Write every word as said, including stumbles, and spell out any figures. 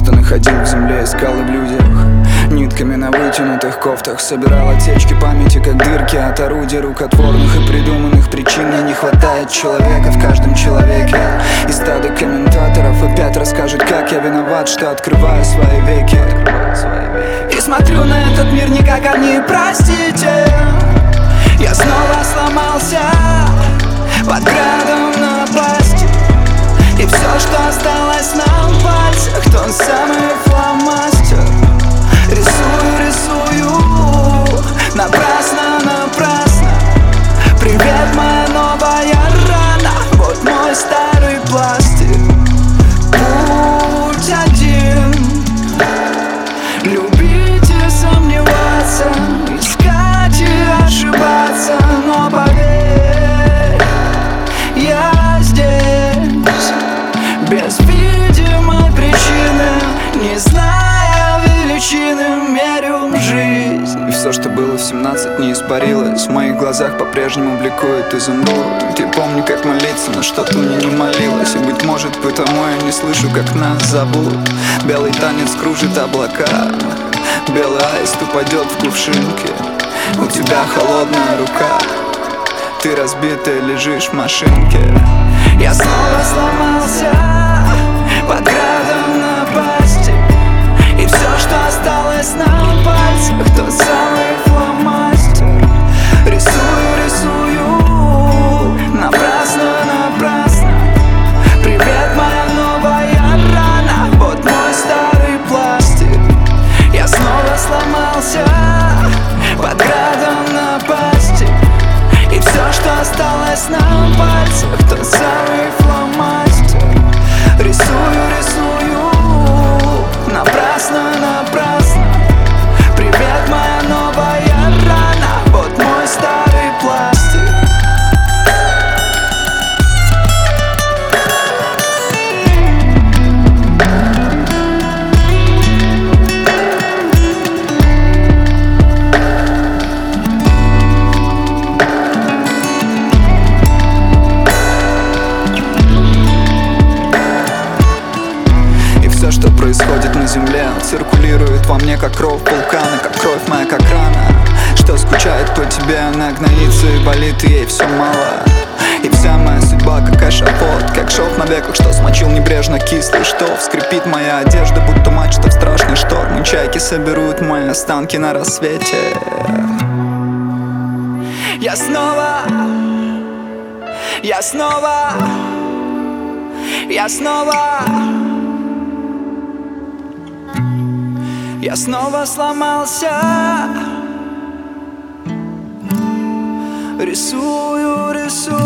Стоны ходил в земле, искал и в людях. Нитками на вытянутых кофтах собирал отсечки памяти, как дырки от орудий рукотворных и придуманных причин. Мне не хватает человека в каждом человеке. И стадо комментаторов опять расскажет, как я виноват, что открываю свои веки. И смотрю на этот мир не как они, простите. Я снова сломался под градом напасти. И все, что осталось на пальцах, тот самый фломастер. Рисую, рисую, напрасно, напрасно. Привет, моя новая рана, вот мой старый пластик. Путь один, любить и сомневаться, искать и ошибаться. Но поверь, я здесь без видимой причины, не зная величины, мерю жизнь. И все, что было в семнадцать, не испарилось. В моих глазах по-прежнему бликует изумруд. Я помню, как молиться, но что-то мне не молилось. И, быть может, потому я не слышу, как нас зовут. Белый танец кружит облака, белый аист упадет в кувшинке. У тебя холодная рука, ты разбитая лежишь в машинке. Я снова сломался под градом напасти. И все, что осталось на пальцах, тот самый фломастер. Рисую, рисую, напрасно, напрасно. Привет, моя новая рана, вот мой старый пластик. Я снова сломался под градом напасти. И все, что осталось на пальцах, тот самый фломастер. Рисую, рисую, напрасно, напрасно. Привет, моя новая рана, вот мой старый пластик. Все, что происходит на земле, циркулирует во мне, как кровь вулкана, как кровь моя, как рана. Что скучает по тебе, она гноится и болит, и ей все мало. И вся моя судьба, как эшафот, как шов на веках, что смочил небрежно кислый штоф. Скрипит моя одежда, будто мачта в страшный шторм. И чайки соберут мои останки на рассвете. Я снова, я снова, я снова Я снова сломался. Рисую, рисую.